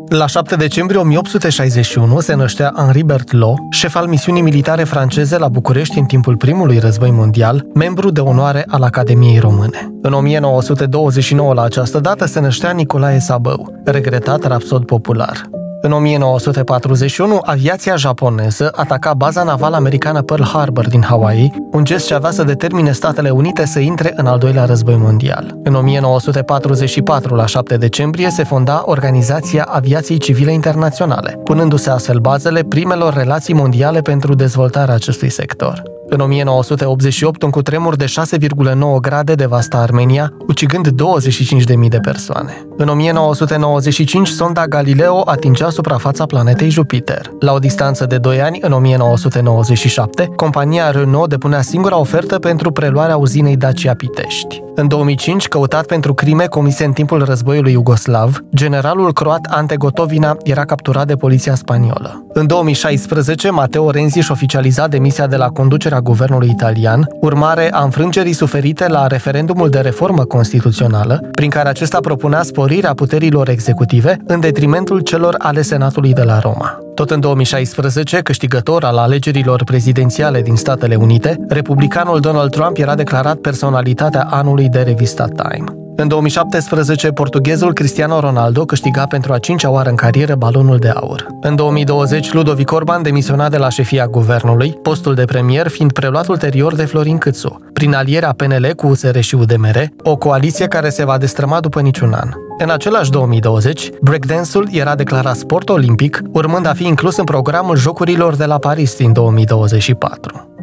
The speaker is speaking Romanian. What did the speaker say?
La 7 decembrie 1861 se năștea Henri Berthelot, șef al misiunii militare franceze la București în timpul primului război mondial, membru de onoare al Academiei Române. În 1929 la această dată se năștea Nicolae Sabău, regretat rapsod popular. În 1941, aviația japoneză ataca baza navală americană Pearl Harbor din Hawaii, un gest ce avea să determine Statele Unite să intre în al doilea război mondial. În 1944, la 7 decembrie, se fonda Organizația Aviației Civile Internaționale, punându-se astfel bazele primelor relații mondiale pentru dezvoltarea acestui sector. În 1988, un cutremur de 6,9 grade devasta Armenia, ucigând 25.000 de persoane. În 1995, sonda Galileo atingea suprafața planetei Jupiter. La o distanță de 2 ani, în 1997, compania Renault depunea singura ofertă pentru preluarea uzinei Dacia Pitești. În 2005, căutat pentru crime comise în timpul războiului iugoslav, generalul croat Ante Gotovina era capturat de poliția spaniolă. În 2016, Matteo Renzi își oficializa demisia de la conducerea guvernului italian, urmare a înfrângerii suferite la referendumul de reformă constituțională, prin care acesta propunea sporirea puterilor executive în detrimentul celor ale Senatului de la Roma. Tot în 2016, câștigător al alegerilor prezidențiale din Statele Unite, republicanul Donald Trump era declarat personalitatea anului de revista Time. În 2017, portughezul Cristiano Ronaldo câștiga pentru a 5-a oară în carieră balonul de aur. În 2020, Ludovic Orban demisiona de la șefia guvernului, postul de premier fiind preluat ulterior de Florin Câțu, prin alierea PNL cu USR și UDMR, o coaliție care se va destrăma după niciun an. În același 2020, breakdance-ul era declarat sport olimpic, urmând a fi inclus în programul Jocurilor de la Paris din 2024.